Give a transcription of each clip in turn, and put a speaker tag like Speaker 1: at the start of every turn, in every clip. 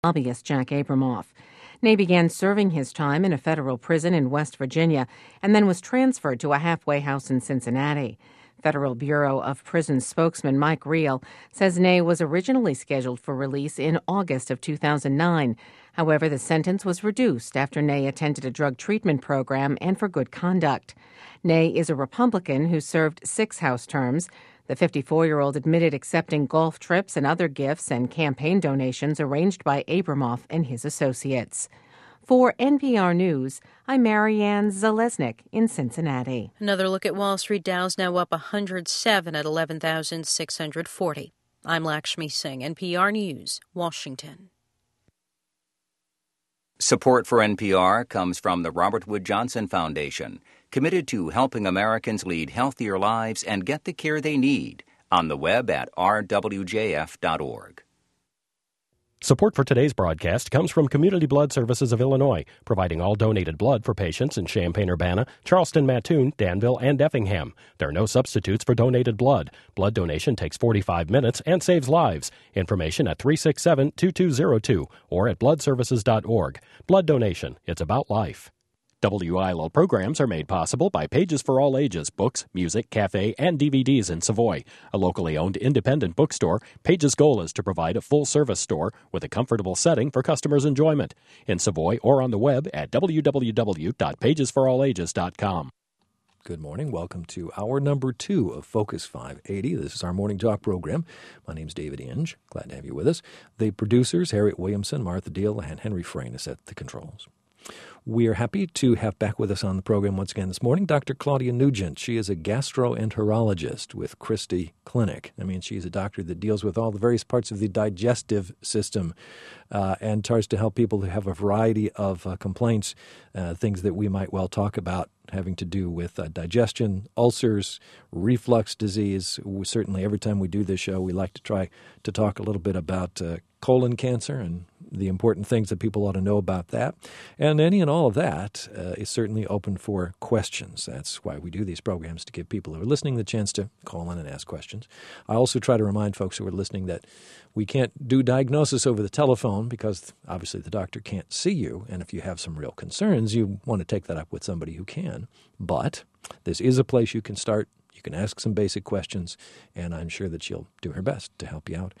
Speaker 1: lobbyist Jack Abramoff. Ney began serving his time in a federal prison in West Virginia and then was transferred to a halfway house in Cincinnati. Federal Bureau of Prisons spokesman Mike Reel says Ney was originally scheduled for release in August of 2009. However, the sentence was reduced after Ney attended a drug treatment program and for good conduct. Ney is a Republican who served 6 House terms. The 54-year-old admitted accepting golf trips and other gifts and campaign donations arranged by Abramoff and his associates. For NPR News, I'm Marianne Zalesnik in Cincinnati.
Speaker 2: Another look at Wall Street. Dow's now up 107 at 11,640. I'm Lakshmi Singh, NPR News, Washington.
Speaker 3: Support for NPR comes from the Robert Wood Johnson Foundation, committed to helping Americans lead healthier lives and get the care they need. On the web at rwjf.org.
Speaker 4: Support for today's broadcast comes from Community Blood Services of Illinois, providing all donated blood for patients in Champaign-Urbana, Charleston-Mattoon, Danville, and Effingham. There are no substitutes for donated blood. Blood donation takes 45 minutes and saves lives. Information at 367-2202 or at bloodservices.org. Blood donation. It's about life. WILO programs are made possible by Pages for All Ages, books, music, cafe, and DVDs in Savoy. A locally owned independent bookstore, Pages' goal is to provide a full-service store with a comfortable setting for customers' enjoyment. In Savoy or on the web at www.pagesforallages.com.
Speaker 5: Good morning. Welcome to hour number 2 of Focus 580. This is our morning talk program. My name's David Inge. Glad to have you with us. The producers, Harriet Williamson, Martha Deal, and Henry Frayne is at the controls. We are happy to have back with us on the program once again this morning Dr. Claudia Nugent. She is a gastroenterologist with Christie Clinic. I mean, she's a doctor that deals with all the various parts of the digestive system and tries to help people who have a variety of complaints, things that we might well talk about having to do with digestion, ulcers, reflux disease. Certainly every time we do this show, we like to try to talk a little bit about colon cancer and the important things that people ought to know about that. And any and all of that is certainly open for questions. That's why we do these programs, to give people who are listening the chance to call in and ask questions. I also try to remind folks who are listening that we can't do diagnosis over the telephone because obviously the doctor can't see you. And if you have some real concerns, you want to take that up with somebody who can. But this is a place you can start. You can ask some basic questions, and I'm sure that she'll do her best to help you out.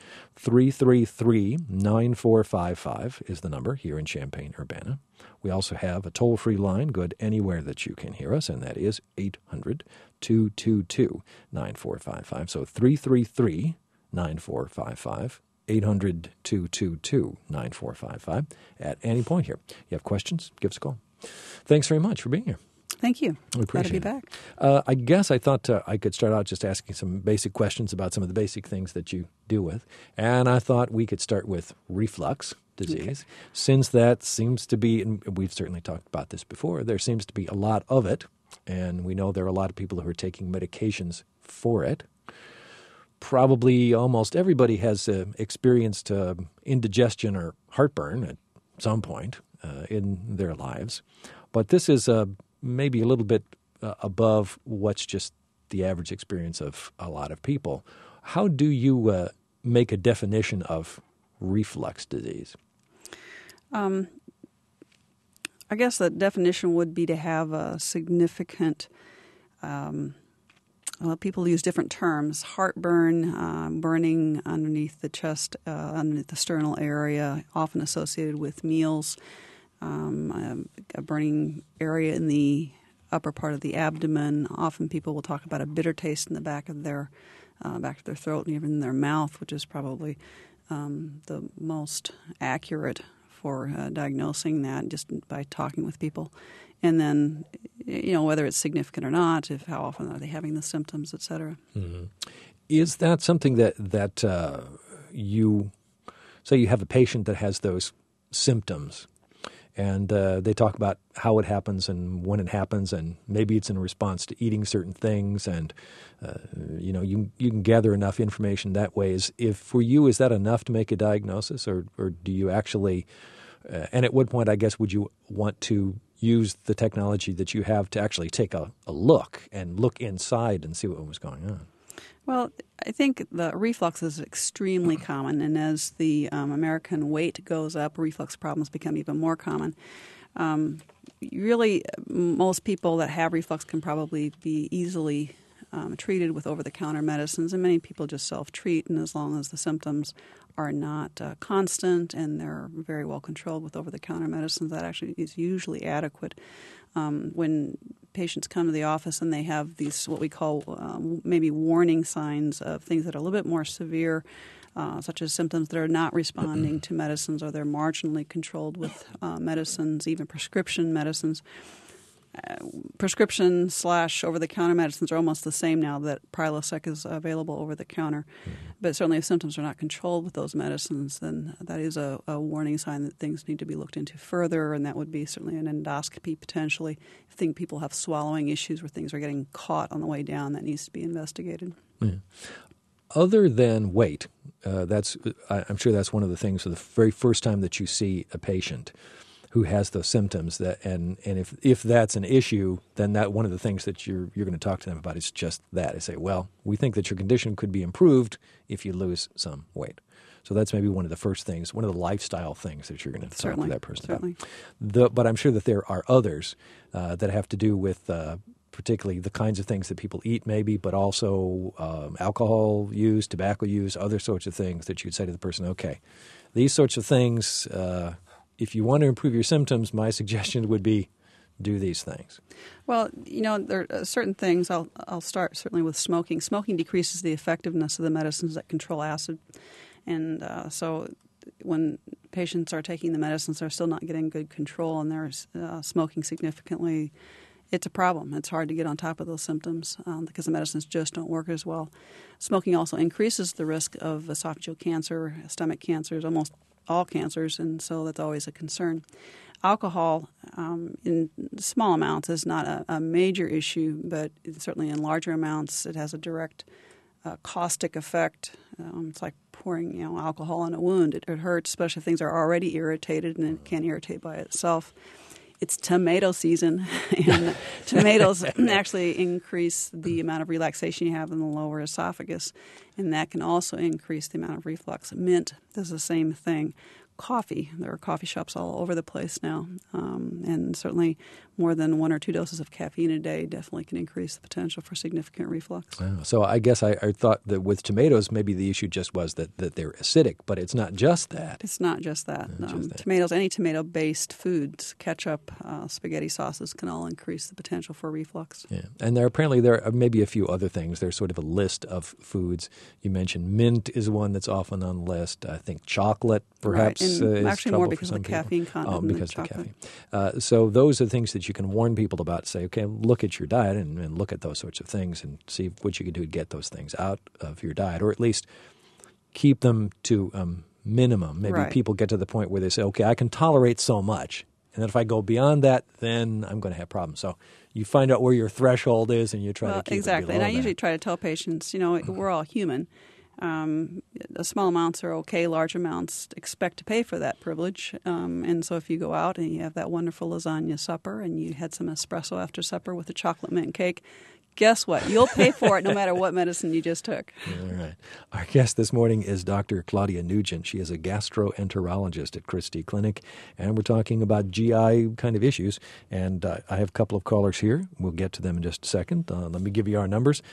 Speaker 5: 333-9455 is the number here in Champaign-Urbana. We also have a toll-free line good anywhere that you can hear us, and that is 800-222-9455. So 333-9455. 800-222-9455 at any point here. You have questions? Give us a call. Thanks very much for being here.
Speaker 6: Thank you.
Speaker 5: We appreciate
Speaker 6: Glad to be
Speaker 5: back. I guess I thought I could start out just asking some basic questions about some of the basic things that you deal with. And I thought we could start with reflux disease. Okay. Since that seems to be, and we've certainly talked about this before, there seems to be a lot of it. And we know there are a lot of people who are taking medications for it. Probably almost everybody has experienced indigestion or heartburn at some point in their lives. But this is maybe a little bit above what's just the average experience of a lot of people. How do you make a definition of reflux disease?
Speaker 6: I guess the definition would be to have a significant, people use different terms, heartburn, burning underneath the chest, underneath the sternal area, often associated with meals, a burning area in the upper part of the abdomen. Often people will talk about a bitter taste in the back of their throat and even in their mouth, which is probably the most accurate for diagnosing that just by talking with people. And then, whether it's significant or not, how often are they having the symptoms, et cetera.
Speaker 5: Mm-hmm. Is that something that you say you have a patient that has those symptoms? And they talk about how it happens and when it happens, and maybe it's in response to eating certain things. And you can gather enough information that way. For you, is that enough to make a diagnosis, or do you actually? And at what point, I guess, would you want to use the technology that you have to actually take a look and look inside and see what was going on?
Speaker 6: Well, I think the reflux is extremely common, and as the American weight goes up, reflux problems become even more common. Really, most people that have reflux can probably be easily treated with over-the-counter medicines, and many people just self-treat, and as long as the symptoms are not constant and they're very well controlled with over-the-counter medicines, that actually is usually adequate. When patients come to the office and they have these what we call maybe warning signs of things that are a little bit more severe, such as symptoms that are not responding to medicines or they're marginally controlled with medicines, even prescription medicines. Prescription / over-the-counter medicines are almost the same now that Prilosec is available over-the-counter. But certainly if symptoms are not controlled with those medicines, then that is a warning sign that things need to be looked into further, and that would be certainly an endoscopy potentially. If people have swallowing issues where things are getting caught on the way down, that needs to be investigated.
Speaker 5: Yeah. Other than weight, I'm sure that's one of the things for the very first time that you see a patient who has those symptoms, and if that's an issue, then that one of the things that you're going to talk to them about is just that. I say, well, we think that your condition could be improved if you lose some weight. So that's maybe one of the first things, one of the lifestyle things that you're going to talk to that person about. But I'm sure that there are others that have to do with particularly the kinds of things that people eat maybe, but also alcohol use, tobacco use, other sorts of things that you'd say to the person, okay, these sorts of things, if you want to improve your symptoms, my suggestion would be do these things.
Speaker 6: Well, there are certain things. I'll start certainly with smoking. Smoking decreases the effectiveness of the medicines that control acid. And so when patients are taking the medicines, they're still not getting good control, and they're smoking significantly. It's a problem. It's hard to get on top of those symptoms because the medicines just don't work as well. Smoking also increases the risk of esophageal cancer, stomach cancers, almost all cancers, and so that's always a concern. Alcohol in small amounts is not a major issue, but certainly in larger amounts it has a direct caustic effect. It's like pouring alcohol on a wound. It hurts, especially if things are already irritated, and it can irritate by itself. It's tomato season, and tomatoes actually increase the amount of relaxation you have in the lower esophagus, and that can also increase the amount of reflux. Mint does the same thing. Coffee, there are coffee shops all over the place now, and certainly more than 1 or 2 doses of caffeine a day definitely can increase the potential for significant reflux.
Speaker 5: Wow. So I guess I thought that with tomatoes, maybe the issue just was that they're acidic, but it's not just that.
Speaker 6: It's not just that. Tomatoes, any tomato-based foods, ketchup, spaghetti sauces can all increase the potential for reflux.
Speaker 5: Yeah. And there are maybe a few other things. There's sort of a list of foods. You mentioned mint is one that's often on the list. I think chocolate perhaps is
Speaker 6: actually more because of the caffeine content in
Speaker 5: because of the
Speaker 6: chocolate.
Speaker 5: caffeine. So those are things that you can warn people about. Say, okay, look at your diet and look at those sorts of things and see what you can do to get those things out of your diet, or at least keep them to minimum. Maybe people get to the point where they say, okay, I can tolerate so much, and then if I go beyond that, then I'm going to have problems. So you find out where your threshold is, and you try to keep it below
Speaker 6: And I
Speaker 5: that.
Speaker 6: usually try to tell patients, we're all human. Small amounts are okay. Large amounts, expect to pay for that privilege. And so if you go out and you have that wonderful lasagna supper and you had some espresso after supper with a chocolate mint cake, guess what? You'll pay for it no matter what medicine you just took.
Speaker 5: All right. Our guest this morning is Dr. Claudia Nugent. She is a gastroenterologist at Christie Clinic, and we're talking about GI kind of issues. And I have a couple of callers here. We'll get to them in just a second. Let me give you our numbers,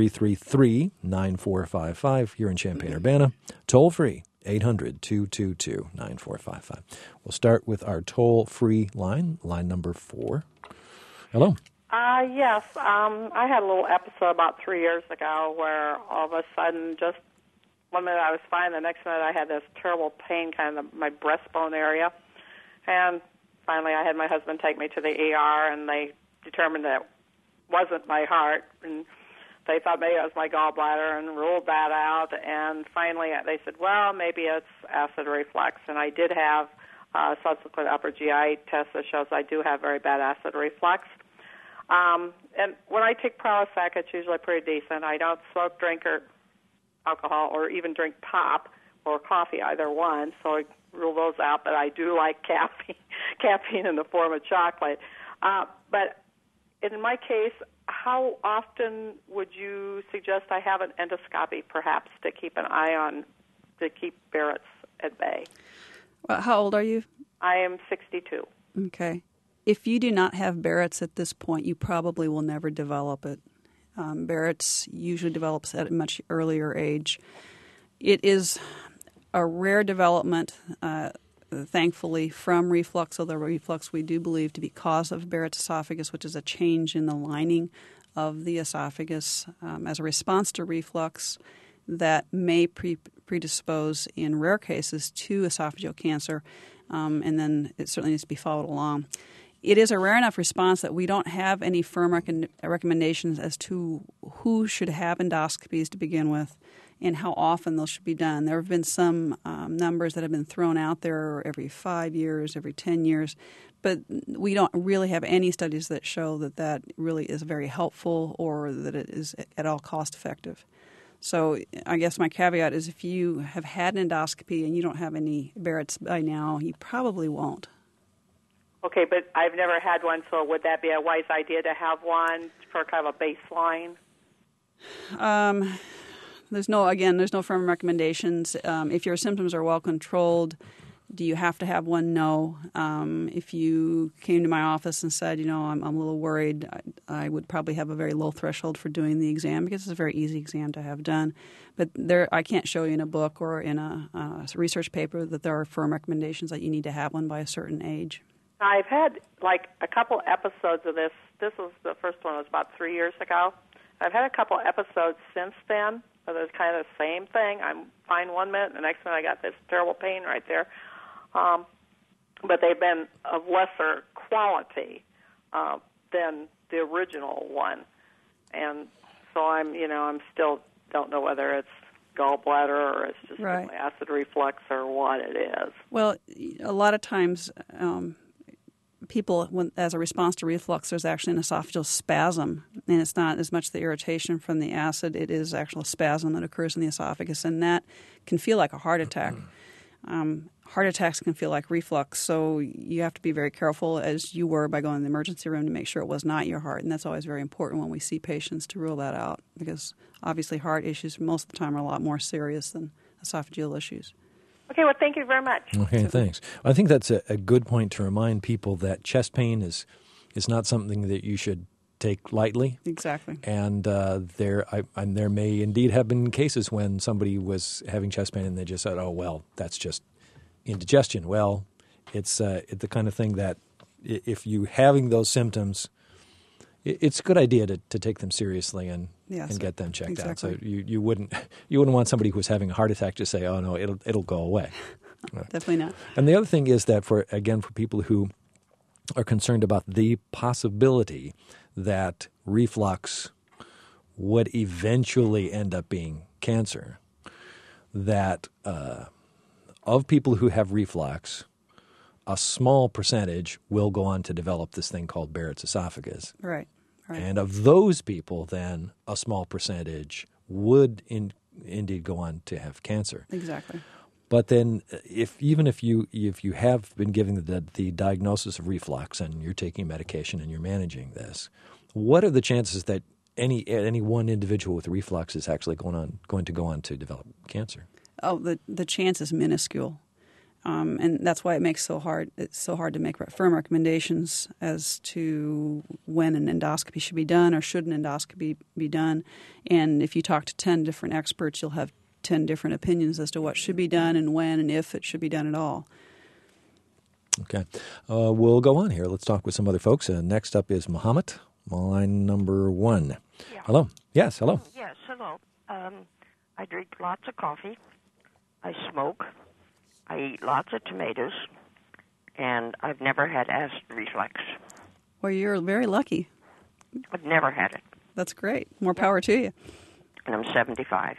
Speaker 5: 333-9455 here in Champaign-Urbana. Toll free, 800-222-9455. We'll start with our toll-free line number 4. Hello.
Speaker 7: Yes. I had a little episode about 3 years ago where all of a sudden, just 1 minute I was fine, the next minute I had this terrible pain kind of my breastbone area. And finally I had my husband take me to the ER, and they determined that it wasn't my heart. And they thought maybe it was my gallbladder and ruled that out. And finally they said, well, maybe it's acid reflux. And I did have a subsequent upper GI test that shows I do have very bad acid reflux. And when I take Prilosec, it's usually pretty decent. I don't smoke, drink, or alcohol, or even drink pop or coffee, either one, so I rule those out. But I do like caffeine in the form of chocolate. But in my case, how often would you suggest I have an endoscopy, perhaps, to keep an eye on, to keep Barrett's at bay?
Speaker 6: Well, how old are you?
Speaker 7: I am 62.
Speaker 6: Okay. If you do not have Barrett's at this point, you probably will never develop it. Barrett's usually develops at a much earlier age. It is a rare development, thankfully, from reflux, although reflux we do believe to be cause of Barrett's esophagus, which is a change in the lining of the esophagus as a response to reflux that may predispose in rare cases to esophageal cancer, and then it certainly needs to be followed along. It is a rare enough response that we don't have any firm recommendations as to who should have endoscopies to begin with and how often those should be done. There have been some numbers that have been thrown out there every 5 years, every 10 years, but we don't really have any studies that show that that really is very helpful or that it is at all cost effective. So I guess my caveat is if you have had an endoscopy and you don't have any Barrett's by now, you probably won't.
Speaker 7: Okay, but I've never had one, so would that be a wise idea to have one for kind of a baseline?
Speaker 6: There's no firm recommendations. If your symptoms are well controlled, do you have to have one? No. If you came to my office and said, I'm a little worried, I would probably have a very low threshold for doing the exam because it's a very easy exam to have done. But I can't show you in a book or in a research paper that there are firm recommendations that you need to have one by a certain age.
Speaker 7: I've had like a couple episodes of this. This was the first one was about 3 years ago. I've had a couple episodes since then. So there's kind of the same thing. I'm fine 1 minute, and the next minute I got this terrible pain right there. But they've been of lesser quality than the original one, and so I'm still don't know whether it's gallbladder or it's just
Speaker 6: right.
Speaker 7: acid reflux or what it is.
Speaker 6: Well, a lot of times people, as a response to reflux, there's actually an esophageal spasm, and it's not as much the irritation from the acid, it is actual spasm that occurs in the esophagus, and that can feel like a heart attack. Heart attacks can feel like reflux, so you have to be very careful, as you were, by going to the emergency room to make sure it was not your heart, and that's always very important when we see patients to rule that out, because obviously heart issues most of the time are a lot more serious than esophageal issues.
Speaker 7: Okay, well, thank you very much.
Speaker 5: Okay, thanks. I think that's a good point to remind people that chest pain is not something that you should take lightly.
Speaker 6: Exactly.
Speaker 5: And there may indeed have been cases when somebody was having chest pain and they just said, oh, well, that's just indigestion. Well, it's the kind of thing that if you're having those symptoms, it's a good idea to take them seriously and get them checked out. So you wouldn't want somebody who's having a heart attack to say, oh no, it'll go away.
Speaker 6: Definitely not.
Speaker 5: And the other thing is that for people who are concerned about the possibility that reflux would eventually end up being cancer, that of people who have reflux, a small percentage will go on to develop this thing called Barrett's esophagus.
Speaker 6: Right.
Speaker 5: And of those people, then, a small percentage would indeed go on to have cancer.
Speaker 6: Exactly.
Speaker 5: But then if you have been given the diagnosis of reflux and you're taking medication and you're managing this, what are the chances that any one individual with reflux is actually going to go on to develop cancer?
Speaker 6: Oh, the chance is minuscule. And that's why it's so hard to make firm recommendations as to when an endoscopy should be done or should an endoscopy be done. And if you talk to 10 different experts, you'll have 10 different opinions as to what should be done and when and if it should be done at all.
Speaker 5: Okay. We'll go on here. Let's talk with some other folks. Next up is Muhammad, line number 1. Yeah. Hello. Yes, hello.
Speaker 8: Yes, hello. I drink lots of coffee. I smoke. I eat lots of tomatoes, and I've never had acid reflux.
Speaker 6: Well, you're very lucky.
Speaker 8: I've never had it.
Speaker 6: That's great. More power to you.
Speaker 8: And I'm 75.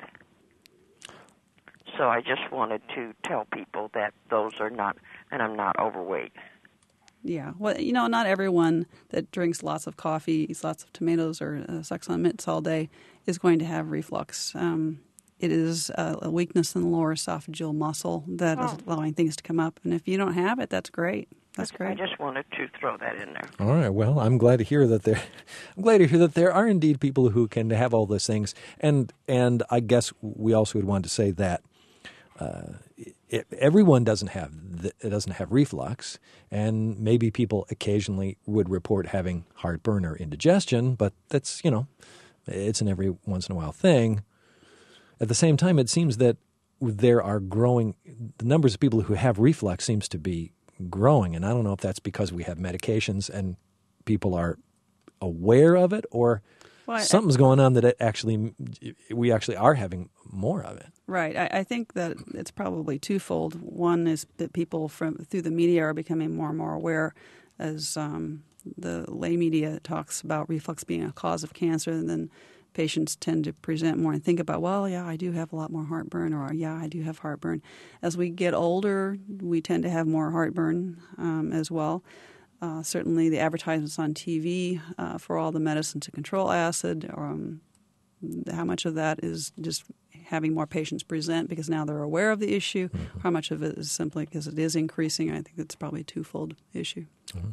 Speaker 8: So I just wanted to tell people that those are not, and I'm not overweight.
Speaker 6: Yeah. Well, not everyone that drinks lots of coffee, eats lots of tomatoes, or sucks on mints all day is going to have reflux. It is a weakness in the lower esophageal muscle that is allowing things to come up. And if you don't have it, that's great. That's great.
Speaker 8: I just wanted to throw that in there.
Speaker 5: All right. Well, I'm glad to hear that there are indeed people who can have all those things, and I guess we also would want to say that everyone doesn't have reflux, and maybe people occasionally would report having heartburn or indigestion, but that's it's an every once in a while thing. At the same time, it seems that there are the numbers of people who have reflux seems to be growing, and I don't know if that's because we have medications and people are aware of it, or something's going on that we actually are having more of it.
Speaker 6: Right. I think that it's probably twofold. One is that people through the media are becoming more and more aware, as the lay media talks about reflux being a cause of cancer, and then patients tend to present more and think about, well, yeah, I do have a lot more heartburn, or yeah, I do have heartburn. As we get older, we tend to have more heartburn as well. Certainly the advertisements on TV for all the medicine to control acid, how much of that is just having more patients present because now they're aware of the issue, how much of it is simply because it is increasing. I think it's probably a twofold issue.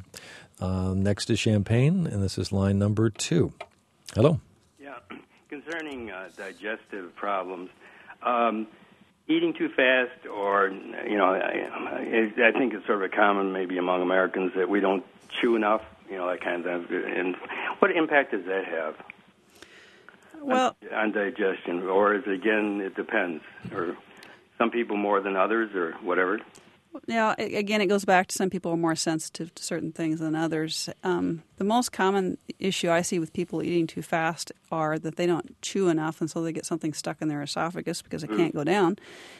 Speaker 5: Next is Champaign, and this is line number 2. Hello.
Speaker 9: Concerning digestive problems, eating too fast, or I think it's sort of a common maybe among Americans that we don't chew enough, that kind of thing. And what impact does that have?
Speaker 6: Well,
Speaker 9: on digestion, or is it, again, it depends, or some people more than others, or whatever?
Speaker 6: Yeah, again, it goes back to some people are more sensitive to certain things than others. The most common issue I see with people eating too fast are that they don't chew enough, and so they get something stuck in their esophagus because it can't go down.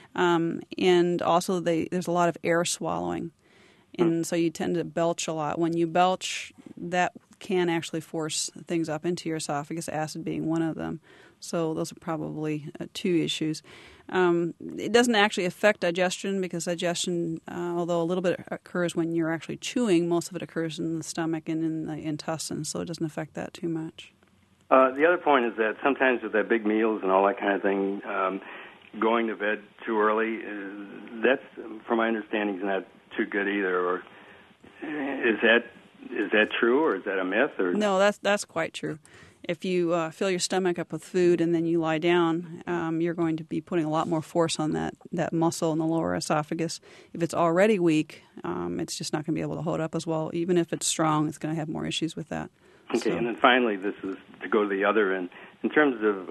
Speaker 6: And also there's a lot of air swallowing, and so you tend to belch a lot. When you belch, that can actually force things up into your esophagus, acid being one of them. So those are probably two issues. It doesn't actually affect digestion because digestion, although a little bit occurs when you're actually chewing, most of it occurs in the stomach and in the intestines, so it doesn't affect that too much.
Speaker 9: The other point is that sometimes with that big meals and all that kind of thing, going to bed too early, that's, from my understanding, is not too good either. Or is that true, or is that a myth? Or
Speaker 6: no, that's quite true. If you fill your stomach up with food and then you lie down, you're going to be putting a lot more force on that muscle in the lower esophagus. If it's already weak, it's just not going to be able to hold up as well. Even if it's strong, it's going to have more issues with that.
Speaker 9: Okay, and then finally, this is to go to the other end. In terms of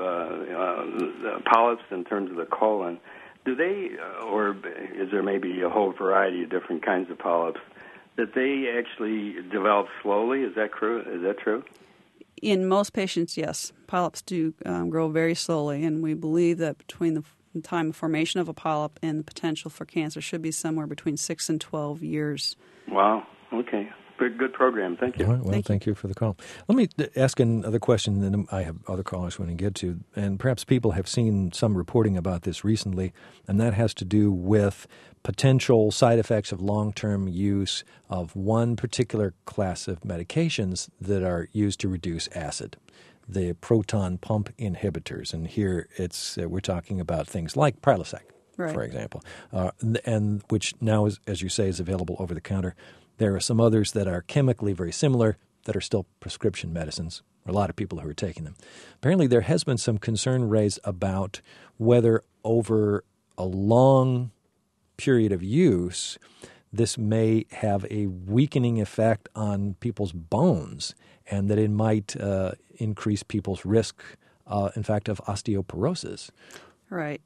Speaker 9: the polyps, in terms of the colon, do they, or is there maybe a whole variety of different kinds of polyps, that they actually develop slowly? Is that true?
Speaker 6: In most patients, yes. Polyps do grow very slowly, and we believe that between the time of formation of a polyp and the potential for cancer should be somewhere between 6 and 12 years.
Speaker 9: Wow. Okay. Good program. Thank you.
Speaker 5: All right, well, thank you for the call. Let me ask another question, and then I have other callers we want to get to. And perhaps people have seen some reporting about this recently, and that has to do with potential side effects of long-term use of one particular class of medications that are used to reduce acid, the proton pump inhibitors. And here we're talking about things like Prilosec,
Speaker 6: right, for
Speaker 5: example, and which now, as you say, is available over the counter. There are some others that are chemically very similar that are still prescription medicines. A lot of people who are taking them. Apparently, there has been some concern raised about whether over a long period of use, this may have a weakening effect on people's bones, and that it might increase people's risk, in fact, of osteoporosis.
Speaker 6: Right.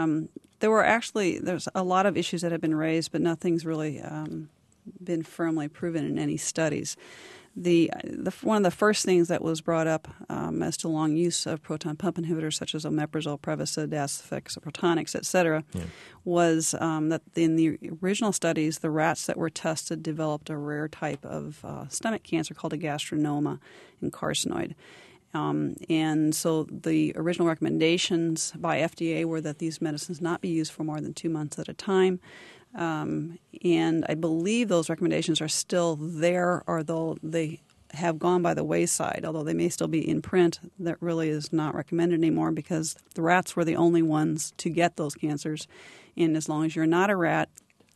Speaker 6: There's a lot of issues that have been raised, but nothing's really been firmly proven in any studies. One of the first things that was brought up as to long use of proton pump inhibitors such as omeprazole, Prevacid, Acifix, Protonix, etc., was that in the original studies, the rats that were tested developed a rare type of stomach cancer called a gastronoma and carcinoid. And so the original recommendations by FDA were that these medicines not be used for more than 2 months at a time. And I believe those recommendations are still there, although they have gone by the wayside. Although they may still be in print, that really is not recommended anymore because the rats were the only ones to get those cancers. And as long as you're not a rat,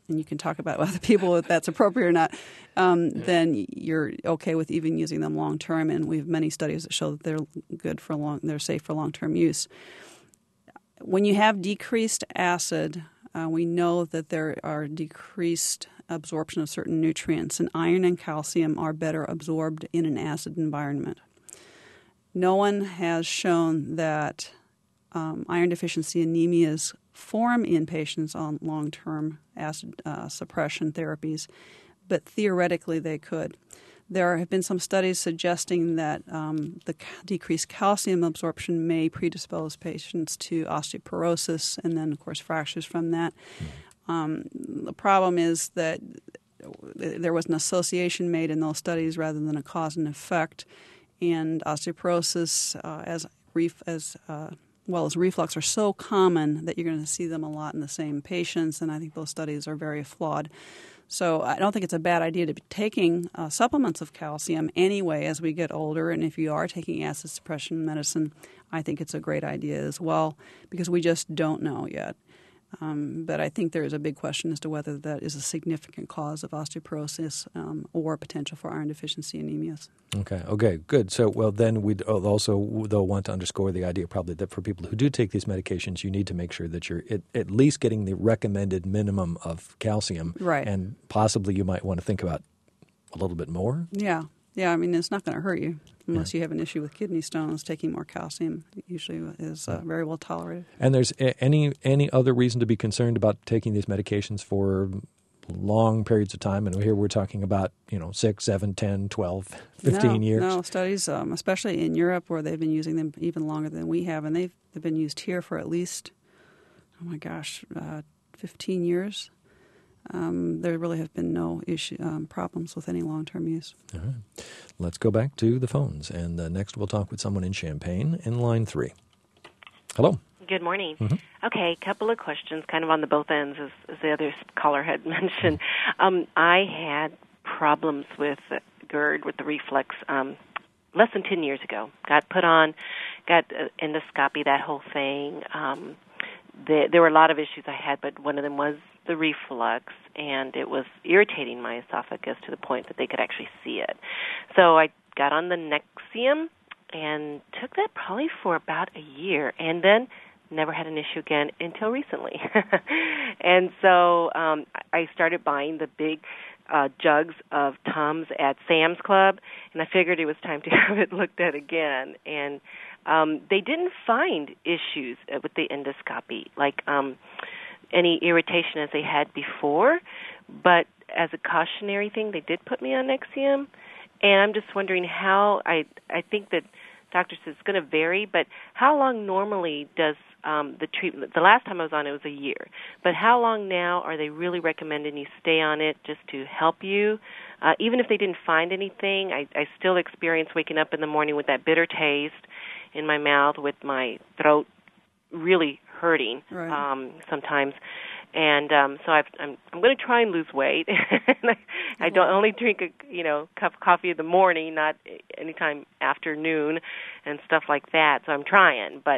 Speaker 6: and you can talk about other people if that's appropriate or not, then you're okay with even using them long term. And we have many studies that show that they're safe for long term use. When you have decreased acid, we know that there are decreased absorption of certain nutrients, and iron and calcium are better absorbed in an acid environment. No one has shown that iron deficiency anemias form in patients on long-term acid suppression therapies, but theoretically they could. There have been some studies suggesting that the decreased calcium absorption may predispose patients to osteoporosis and then, of course, fractures from that. The problem is that there was an association made in those studies rather than a cause and effect, and osteoporosis as well as reflux are so common that you're going to see them a lot in the same patients, and I think those studies are very flawed. So I don't think it's a bad idea to be taking supplements of calcium anyway as we get older, and if you are taking acid suppression medicine, I think it's a great idea as well because we just don't know yet. But I think there is a big question as to whether that is a significant cause of osteoporosis or potential for iron deficiency anemias.
Speaker 5: Okay, good. So, well, then we'd also want to underscore the idea probably that for people who do take these medications, you need to make sure that you're at least getting the recommended minimum of calcium.
Speaker 6: Right.
Speaker 5: And possibly you might want to think about a little bit more.
Speaker 6: Yeah, I mean, it's not going to hurt you. Unless you have an issue with kidney stones, taking more calcium usually is very well tolerated.
Speaker 5: And there's any other reason to be concerned about taking these medications for long periods of time? And here we're talking about 6, 7, 10, 12, 15 years.
Speaker 6: No, studies, especially in Europe where they've been using them even longer than we have, and they've been used here for at least, 15 years. There really have been no problems with any long-term use.
Speaker 5: All right. Let's go back to the phones. And next we'll talk with someone in Champaign in line 3. Hello.
Speaker 10: Good morning.
Speaker 5: Mm-hmm.
Speaker 10: Okay, couple of questions kind of on the both ends, as the other caller had mentioned. I had problems with GERD, with the reflux, less than 10 years ago. Got put on, got endoscopy, that whole thing. There were a lot of issues I had, but one of them was the reflux, and it was irritating my esophagus to the point that they could actually see it. So I got on the Nexium and took that probably for about a year, and then never had an issue again until recently. And so I started buying the big jugs of Tums at Sam's Club, and I figured it was time to have it looked at again. And they didn't find issues with the endoscopy, like any irritation as they had before, but as a cautionary thing, they did put me on Nexium. And I'm just wondering how, I think that doctor says it's going to vary, but how long normally does the treatment, the last time I was on it was a year, but how long now are they really recommending you stay on it just to help you? Even if they didn't find anything, I still experience waking up in the morning with that bitter taste in my mouth, with my throat really hurting sometimes. And so I'm going to try and lose weight. I don't only drink a cup of coffee in the morning, not anytime afternoon and stuff like that. So I'm trying. But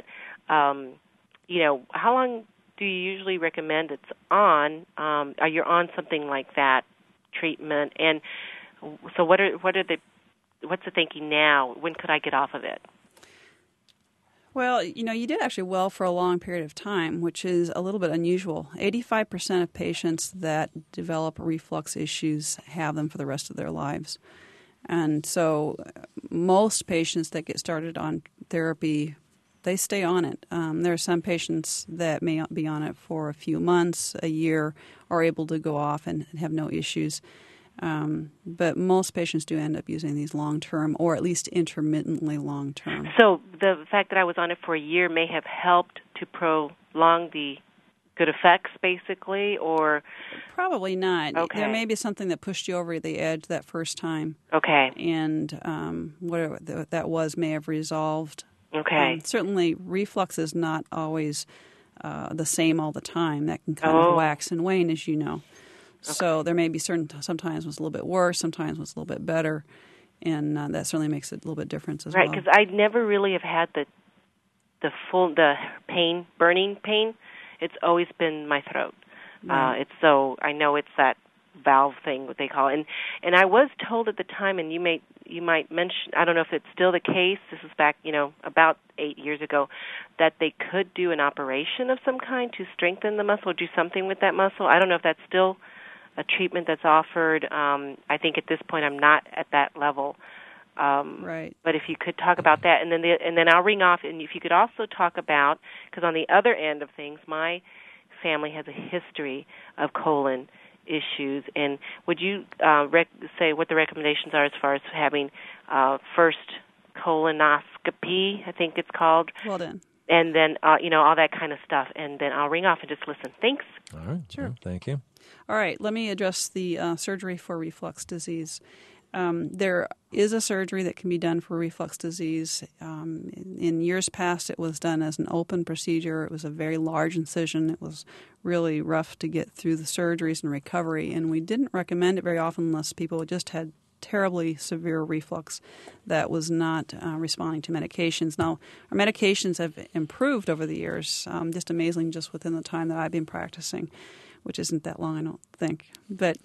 Speaker 10: how long do you usually recommend it's on? Are you on something like that treatment? And so what's the thinking now? When could I get off of it?
Speaker 6: Well, you did actually well for a long period of time, which is a little bit unusual. 85% of patients that develop reflux issues have them for the rest of their lives. And so most patients that get started on therapy, they stay on it. There are some patients that may be on it for a few months, a year, are able to go off and have no issues. But most patients do end up using these long-term, or at least intermittently long-term.
Speaker 10: So the fact that I was on it for a year may have helped to prolong the good effects, basically, or?
Speaker 6: Probably not.
Speaker 10: Okay.
Speaker 6: There may be something that pushed you over the edge that first time.
Speaker 10: Okay.
Speaker 6: And whatever that was may have resolved.
Speaker 10: Okay.
Speaker 6: Certainly, reflux is not always the same all the time. That can kind of wax and wane, as you know. Okay. So there may be sometimes was a little bit worse, sometimes was a little bit better, and that certainly makes it a little bit different as well.
Speaker 10: Right, because I never really have had the pain, burning pain. It's always been my throat. It's so, I know it's that valve thing, what they call it. And I was told at the time, and you might mention, I don't know if it's still the case, this is back, about 8 years ago, that they could do an operation of some kind to strengthen the muscle or do something with that muscle. I don't know if that's still a treatment that's offered. I think at this point I'm not at that level.
Speaker 6: Right.
Speaker 10: But if you could talk about that, and then I'll ring off, and if you could also talk about, because on the other end of things, my family has a history of colon issues, and would you say what the recommendations are as far as having first colonoscopy, I think it's called.
Speaker 6: Well done.
Speaker 10: And then, all that kind of stuff, and then I'll ring off and just listen. Thanks.
Speaker 5: All right. Sure. Thank you.
Speaker 6: All right. Let me address the surgery for reflux disease. There is a surgery that can be done for reflux disease. In years past, it was done as an open procedure. It was a very large incision. It was really rough to get through the surgeries and recovery, and we didn't recommend it very often unless people just had terribly severe reflux that was not responding to medications. Now, our medications have improved over the years, just amazing just within the time that I've been practicing, which isn't that long, I don't think. But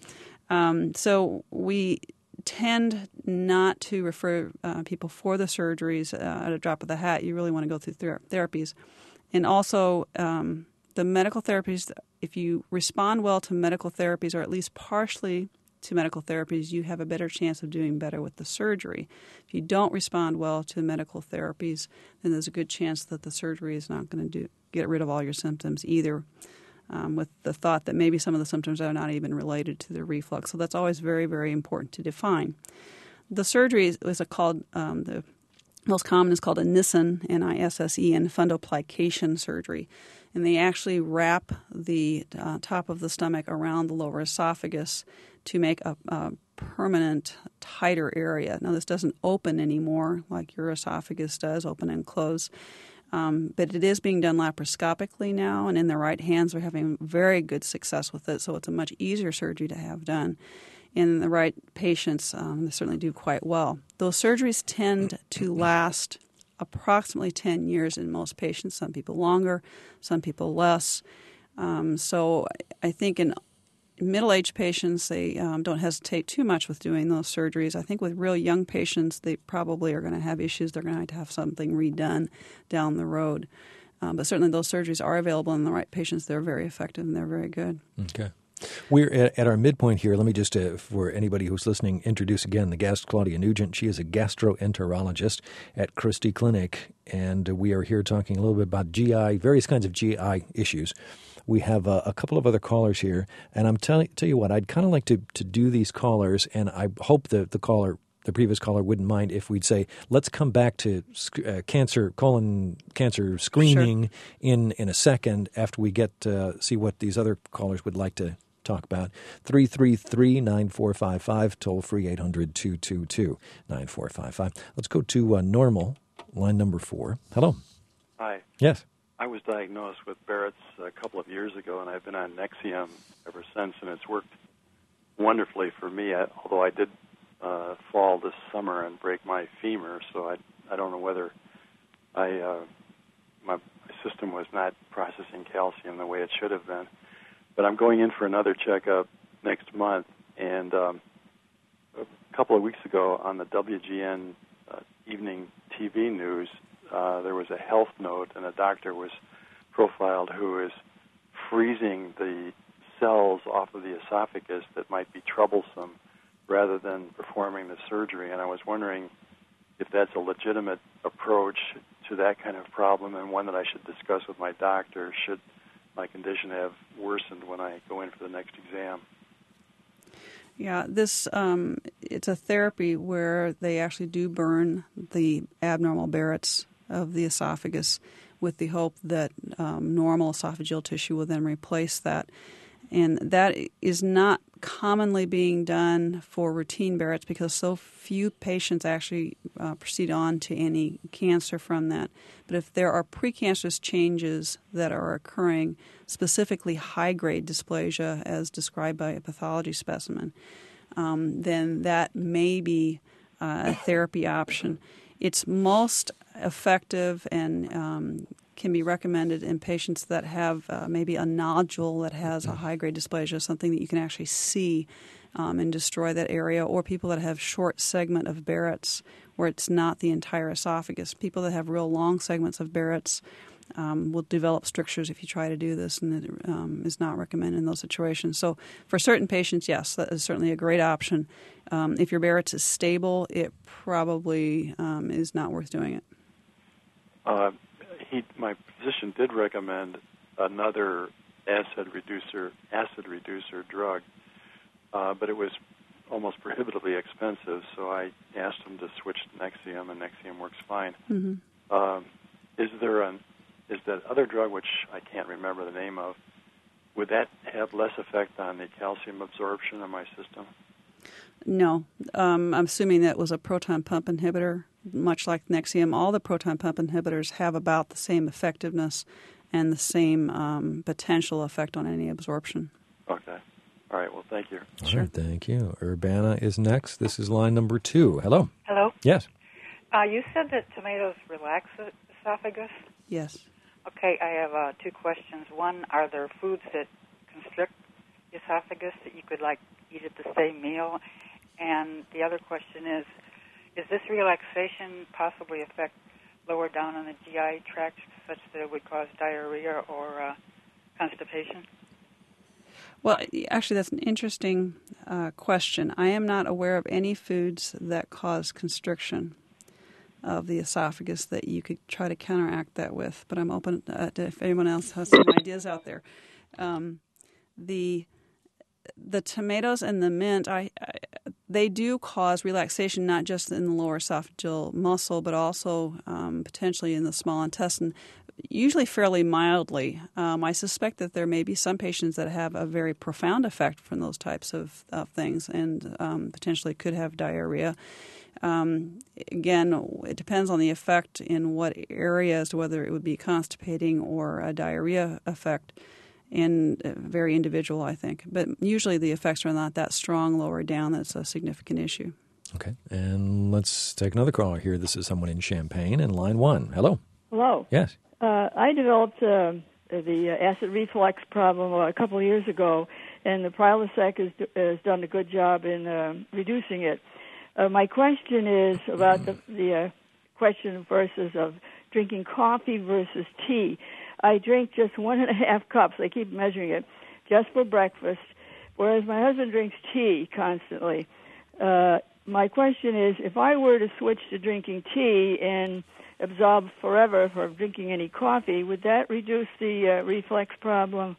Speaker 6: so we tend not to refer people for the surgeries at a drop of the hat. You really want to go through therapies. And also the medical therapies, if you respond well to medical therapies or at least partially to medical therapies, you have a better chance of doing better with the surgery. If you don't respond well to medical therapies, then there's a good chance that the surgery is not going to get rid of all your symptoms either, with the thought that maybe some of the symptoms are not even related to the reflux. So that's always very, very important to define. The surgery is called, the most common is called a Nissen, N-I-S-S-E-N, fundoplication surgery. And they actually wrap the top of the stomach around the lower esophagus to make a permanent, tighter area. Now, this doesn't open anymore like your esophagus does, open and close. But it is being done laparoscopically now, and in the right hands we're having very good success with it, so it's a much easier surgery to have done. In the right patients, they certainly do quite well. Those surgeries tend to last approximately 10 years in most patients, some people longer, some people less. So I think in middle-aged patients, they don't hesitate too much with doing those surgeries. I think with real young patients, they probably are going to have issues. They're going to have something redone down the road. But certainly those surgeries are available in the right patients. They're very effective and they're very good.
Speaker 5: Okay. We're at our midpoint here. Let me just, for anybody who's listening, introduce again the guest, Claudia Nugent. She is a gastroenterologist at Christie Clinic, and we are here talking a little bit about GI, various kinds of GI issues. We have a couple of other callers here, and I'm tell you what, I'd kind of like to do these callers, and I hope the previous caller wouldn't mind if we'd say, let's come back to colon cancer screening in a second after we get see what these other callers would like to talk about. 333-9455, toll free 800-222-9455. Let's go to Normal, line number 4. Hello.
Speaker 11: Hi.
Speaker 5: Yes.
Speaker 11: I was diagnosed with Barrett's a couple of years ago, and I've been on Nexium ever since, and it's worked wonderfully for me, although I did fall this summer and break my femur, so I don't know whether my system was not processing calcium the way it should have been. But I'm going in for another checkup next month, and a couple of weeks ago on the WGN evening TV news, there was a health note, and a doctor was profiled who is freezing the cells off of the esophagus that might be troublesome rather than performing the surgery. And I was wondering if that's a legitimate approach to that kind of problem and one that I should discuss with my doctor should my condition have worsened when I go in for the next exam.
Speaker 6: Yeah, this it's a therapy where they actually do burn the abnormal Barrett's of the esophagus with the hope that normal esophageal tissue will then replace that. And that is not commonly being done for routine Barrett's because so few patients actually proceed on to any cancer from that. But if there are precancerous changes that are occurring, specifically high-grade dysplasia as described by a pathology specimen, then that may be a therapy option. It's most effective and can be recommended in patients that have maybe a nodule that has a high-grade dysplasia, something that you can actually see and destroy that area, or people that have short segment of Barrett's where it's not the entire esophagus. People that have real long segments of Barrett's will develop strictures if you try to do this, and it is not recommended in those situations. So for certain patients, yes, that is certainly a great option. If your Barrett's is stable, it probably is not worth doing it.
Speaker 11: My physician did recommend another acid reducer drug, but it was almost prohibitively expensive, so I asked him to switch to Nexium, and Nexium works fine. Mm-hmm. Is that other drug, which I can't remember the name of, would that have less effect on the calcium absorption in my system?
Speaker 6: No. I'm assuming that was a proton pump inhibitor, much like Nexium. All the proton pump inhibitors have about the same effectiveness and the same potential effect on any absorption.
Speaker 11: Okay. All right. Well, thank you.
Speaker 5: Sure. Right, thank you. Urbana is next. This is line number 2. Hello.
Speaker 12: Hello.
Speaker 5: Yes.
Speaker 12: You said that tomatoes relax the esophagus?
Speaker 6: Yes.
Speaker 12: Okay, I have 2 questions. One, are there foods that constrict the esophagus that you could, eat at the same meal? And the other question is this relaxation possibly affect lower down in the GI tract such that it would cause diarrhea or constipation?
Speaker 6: Well, actually, that's an interesting question. I am not aware of any foods that cause constriction of the esophagus that you could try to counteract that with, but I'm open to if anyone else has some ideas out there. The tomatoes and the mint, they do cause relaxation not just in the lower esophageal muscle, but also potentially in the small intestine, usually fairly mildly. I suspect that there may be some patients that have a very profound effect from those types of things and potentially could have diarrhea. Again, it depends on the effect in what area as to whether it would be constipating or a diarrhea effect, and very individual, I think. But usually the effects are not that strong lower down. That's a significant issue.
Speaker 5: Okay, and let's take another caller here. This is someone in Champaign in line 1. Hello.
Speaker 13: Hello.
Speaker 5: Yes.
Speaker 13: I developed the acid reflux problem a couple of years ago, and the Prilosec has done a good job in reducing it. My question is about the question versus of drinking coffee versus tea. I drink just 1.5 cups. I keep measuring it just for breakfast, whereas my husband drinks tea constantly. My question is, if I were to switch to drinking tea and absolve forever from drinking any coffee, would that reduce the reflex problem?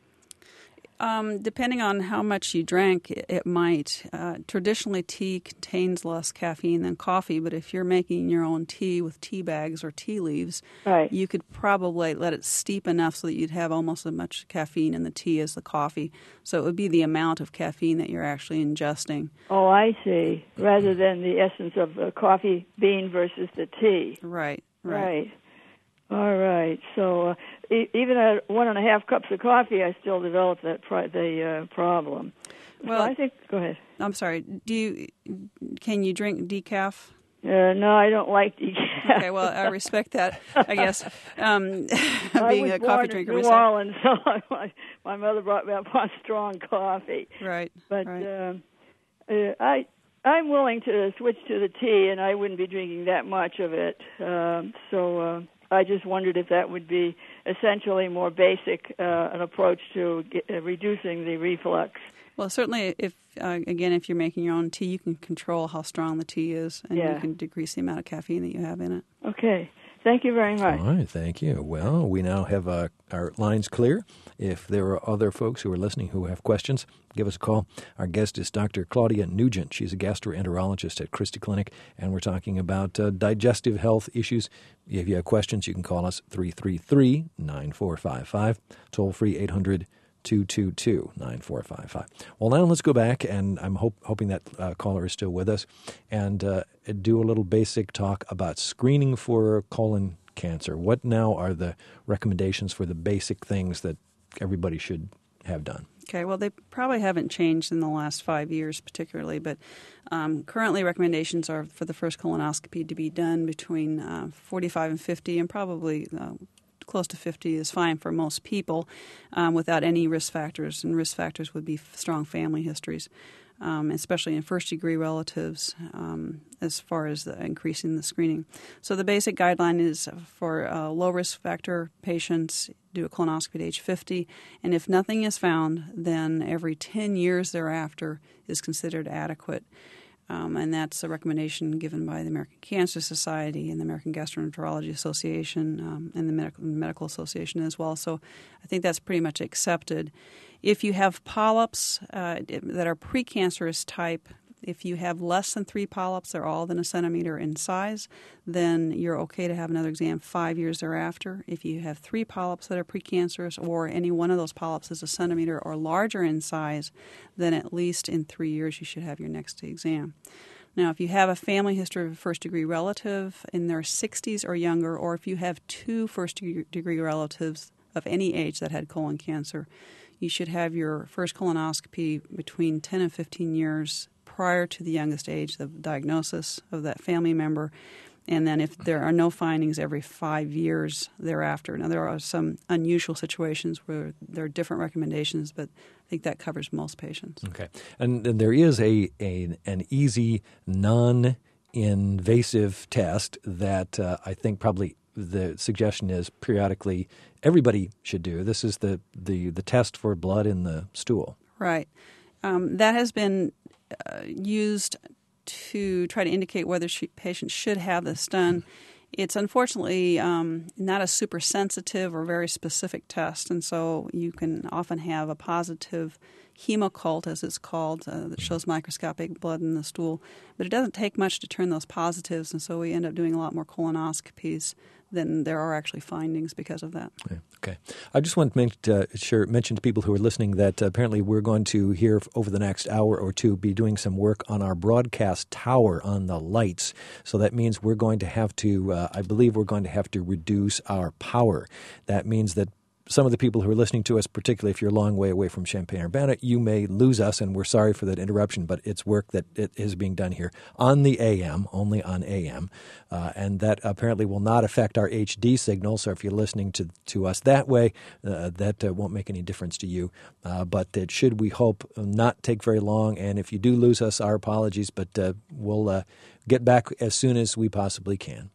Speaker 6: Depending on how much you drank, it might. Traditionally, tea contains less caffeine than coffee, but if you're making your own tea with tea bags or tea leaves,
Speaker 13: right,
Speaker 6: you could probably let it steep enough so that you'd have almost as much caffeine in the tea as the coffee. So it would be the amount of caffeine that you're actually ingesting.
Speaker 13: Oh, I see. Rather than the essence of the coffee bean versus the tea.
Speaker 6: Right.
Speaker 13: All right. So even at 1.5 cups of coffee, I still develop the problem.
Speaker 6: Well,
Speaker 13: so I think. Go ahead.
Speaker 6: I'm sorry. Can you drink decaf?
Speaker 13: No, I don't like decaf.
Speaker 6: Okay. Well, I respect that. I guess being a coffee drinker
Speaker 13: myself. I was born in New Orleans, so my mother brought me up on strong coffee.
Speaker 6: Right.
Speaker 13: But
Speaker 6: right.
Speaker 13: I'm willing to switch to the tea, and I wouldn't be drinking that much of it. So I just wondered if that would be essentially more basic an approach to reducing the reflux.
Speaker 6: Well, certainly, if you're making your own tea, you can control how strong the tea is, and you can decrease the amount of caffeine that you have in it.
Speaker 13: Okay. Thank you very much.
Speaker 5: All right, thank you. Well, we now have our lines clear. If there are other folks who are listening who have questions, give us a call. Our guest is Dr. Claudia Nugent. She's a gastroenterologist at Christie Clinic, and we're talking about digestive health issues. If you have questions, you can call us 333-9455, toll-free 800-222-9455. Well, now let's go back, and I'm hoping that caller is still with us, and do a little basic talk about screening for colon cancer. What now are the recommendations for the basic things that everybody should have done?
Speaker 6: Okay, well, they probably haven't changed in the last 5 years particularly, but currently recommendations are for the first colonoscopy to be done between 45 and 50 and probably close to 50 is fine for most people without any risk factors, and risk factors would be strong family histories, especially in first-degree relatives, as far as increasing the screening. So the basic guideline is for low-risk factor patients, do a colonoscopy at age 50, and if nothing is found, then every 10 years thereafter is considered adequate. And that's a recommendation given by the American Cancer Society and the American Gastroenterology Association and the Medical Association as well. So I think that's pretty much accepted. If you have polyps that are precancerous type, if you have less than 3 polyps, they're all than a centimeter in size, then you're okay to have another exam 5 years thereafter. If you have 3 polyps that are precancerous or any one of those polyps is a centimeter or larger in size, then at least in 3 years you should have your next exam. Now, if you have a family history of a first-degree relative in their 60s or younger, or if you have 2 first-degree relatives of any age that had colon cancer, you should have your first colonoscopy between 10 and 15 years prior to the youngest age, the diagnosis of that family member, and then if there are no findings, every 5 years thereafter. Now, there are some unusual situations where there are different recommendations, but I think that covers most patients.
Speaker 5: Okay. And there is an easy, non-invasive test that I think probably the suggestion is periodically everybody should do. This is the test for blood in the stool. Right.
Speaker 6: That has been used to try to indicate whether patients should have this done. It's unfortunately not a super sensitive or very specific test, and so you can often have a positive hemoccult, as it's called, that shows microscopic blood in the stool. But it doesn't take much to turn those positives, and so we end up doing a lot more colonoscopies than there are actually findings because of that.
Speaker 5: Okay. I just want to mention to people who are listening that apparently we're going to here over the next hour or two be doing some work on our broadcast tower on the lights. So that means we're going to have to, I believe we're going to have to reduce our power. That means that some of the people who are listening to us, particularly if you're a long way away from Champaign-Urbana, you may lose us, and we're sorry for that interruption, but it's work that it is being done here on the AM, only on AM, and that apparently will not affect our HD signal, so if you're listening to us that way, that won't make any difference to you, but it should, we hope, not take very long, and if you do lose us, our apologies, but we'll get back as soon as we possibly can.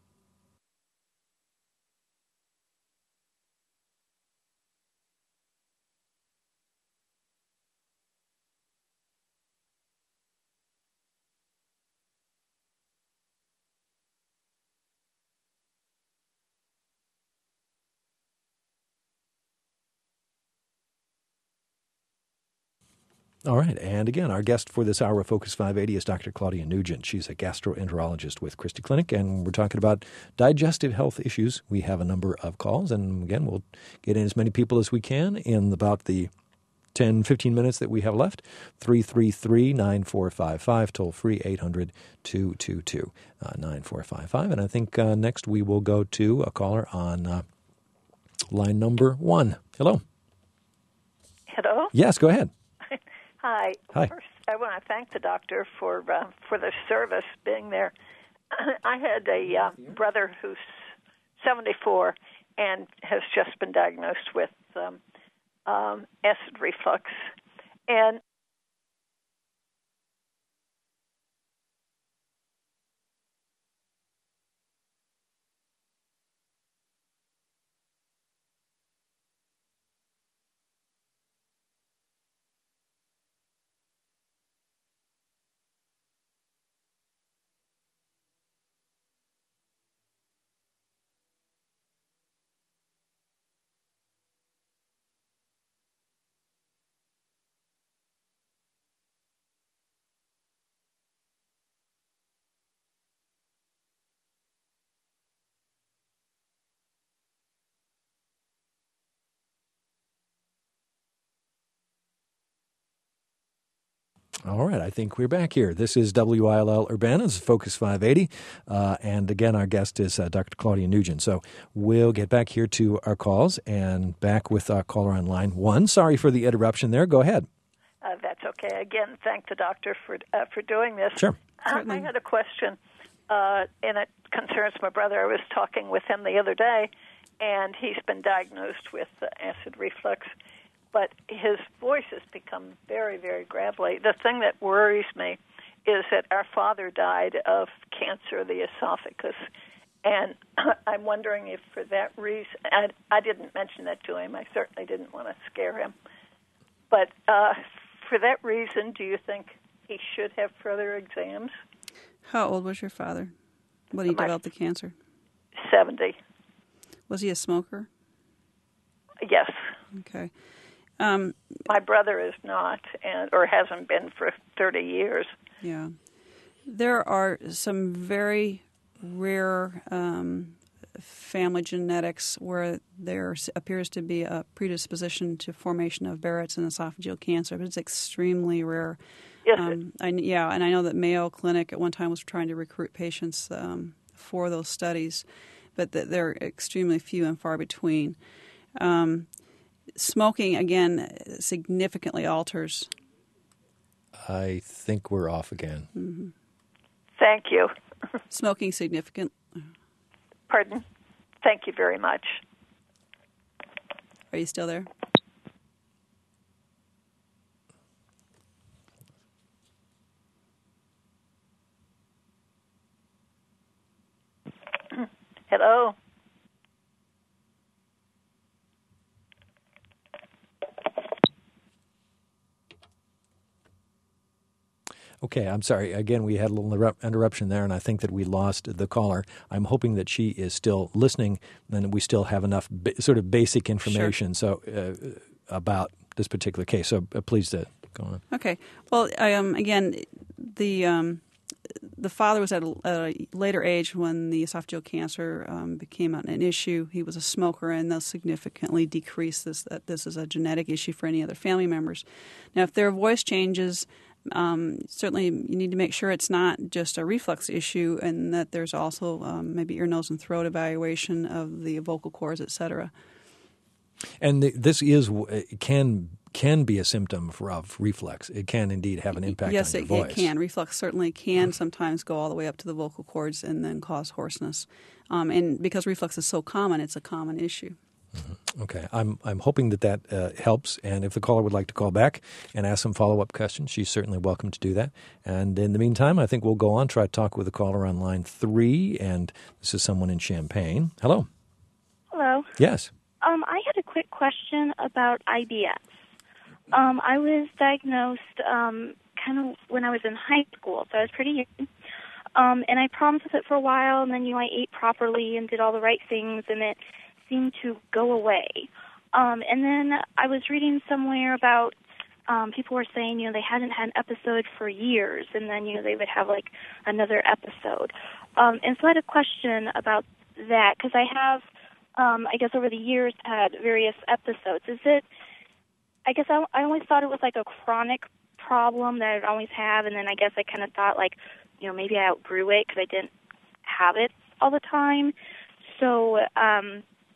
Speaker 5: All right. And again, our guest for this hour of Focus 580 is Dr. Claudia Nugent. She's a gastroenterologist with Christie Clinic, and we're talking about digestive health issues. We have a number of calls, and again, we'll get in as many people as we can in about the 10, 15 minutes that we have left. 333-9455, toll free 800-222-9455. And I think next we will go to a caller on line number 1. Hello.
Speaker 14: Hello?
Speaker 5: Yes, go ahead.
Speaker 14: Hi.
Speaker 5: Hi.
Speaker 14: First, I want to thank the doctor for the service being there. I had a brother who's 74 and has just been diagnosed with acid reflux, and
Speaker 5: All right, I think we're back here. This is WILL Urbana's Focus 580, and again, our guest is Dr. Claudia Nugent. So we'll get back here to our calls and back with our caller on line 1. Sorry for the interruption there. Go ahead.
Speaker 14: That's okay. Again, thank the doctor for doing this.
Speaker 5: Sure.
Speaker 14: I had a question, and it concerns my brother. I was talking with him the other day, and he's been diagnosed with acid reflux. But his voice has become very, very gravelly. The thing that worries me is that our father died of cancer of the esophagus, and I'm wondering if for that reason, I didn't mention that to him. I certainly didn't want to scare him. But for that reason, do you think he should have further exams?
Speaker 6: How old was your father when he developed the cancer?
Speaker 14: 70.
Speaker 6: Was he a smoker?
Speaker 14: Yes.
Speaker 6: Okay.
Speaker 14: My brother is not, or hasn't been for 30 years.
Speaker 6: Yeah. There are some very rare family genetics where there appears to be a predisposition to formation of Barrett's and esophageal cancer, but it's extremely rare.
Speaker 14: Yes.
Speaker 6: And I know that Mayo Clinic at one time was trying to recruit patients for those studies, but they're extremely few and far between. Smoking, again, significantly alters.
Speaker 5: I think we're off again.
Speaker 6: Mm-hmm.
Speaker 14: Thank you.
Speaker 6: Smoking significant.
Speaker 14: Pardon? Thank you very much.
Speaker 6: Are you still there?
Speaker 14: Hello?
Speaker 5: Okay, I'm sorry. Again, we had a little interruption there, and I think that we lost the caller. I'm hoping that she is still listening, and we still have enough sort of basic information about this particular case. So please go on.
Speaker 6: Okay. Well, again, the father was at a later age when the esophageal cancer became an issue. He was a smoker, and they'll significantly decrease this. That this is a genetic issue for any other family members. Now, if there are voice changes, certainly you need to make sure it's not just a reflux issue, and that there's also maybe ear, nose, and throat evaluation of the vocal cords, et cetera.
Speaker 5: And this can be a symptom of reflux. It can indeed have an impact on your voice.
Speaker 6: Yes, it can. Reflux certainly can sometimes go all the way up to the vocal cords and then cause hoarseness. And because reflux is so common, it's a common issue.
Speaker 5: Mm-hmm. Okay. I'm hoping that helps. And if the caller would like to call back and ask some follow-up questions, she's certainly welcome to do that. And in the meantime, I think we'll go on, try to talk with the caller on line 3. And this is someone in Champaign. Hello.
Speaker 15: Hello.
Speaker 5: Yes.
Speaker 15: I had a quick question about IBS. I was diagnosed kind of when I was in high school, so I was pretty young. And I had problems with it for a while, and then, I ate properly and did all the right things, and it seemed to go away. And then I was reading somewhere about people were saying, they hadn't had an episode for years, and then, they would have, another episode. And so I had a question about that, because I have, I guess over the years, had various episodes. I guess I always thought it was a chronic problem that I'd always have, and then I guess I kind of thought maybe I outgrew it because I didn't have it all the time. So I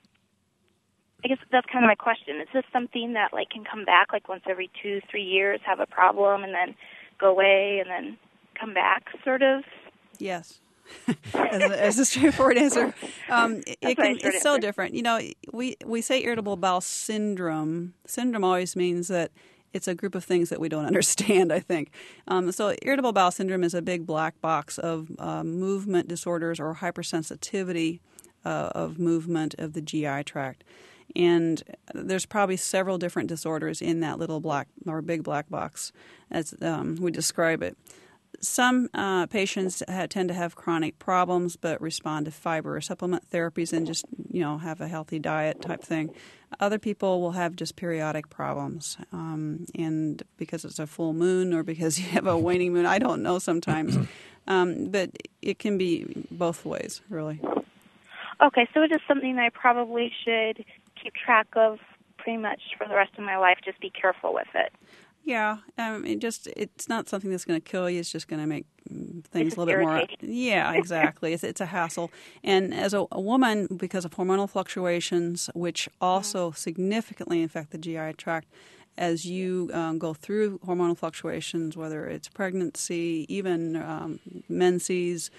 Speaker 15: guess that's kind of my question. Is this something that can come back once every 2-3 years, have a problem, and then go away and then come back, sort of?
Speaker 6: Yes. As a straightforward answer, it's so different. We say irritable bowel syndrome. Syndrome always means that it's a group of things that we don't understand, I think. So irritable bowel syndrome is a big black box of movement disorders or hypersensitivity of movement of the GI tract. And there's probably several different disorders in that little black or big black box as we describe it. Some patients tend to have chronic problems but respond to fiber or supplement therapies and just, have a healthy diet type thing. Other people will have just periodic problems. And because it's a full moon or because you have a waning moon, I don't know sometimes. But it can be both ways, really.
Speaker 15: Okay, so it is something that I probably should keep track of pretty much for the rest of my life, just be careful with it.
Speaker 6: Yeah, it's not something that's going to kill you. It's just going to make things a little bit more. Yeah, exactly. It's a hassle. And as a woman, because of hormonal fluctuations, which also significantly affect the GI tract, as you go through hormonal fluctuations, whether it's pregnancy, even menses,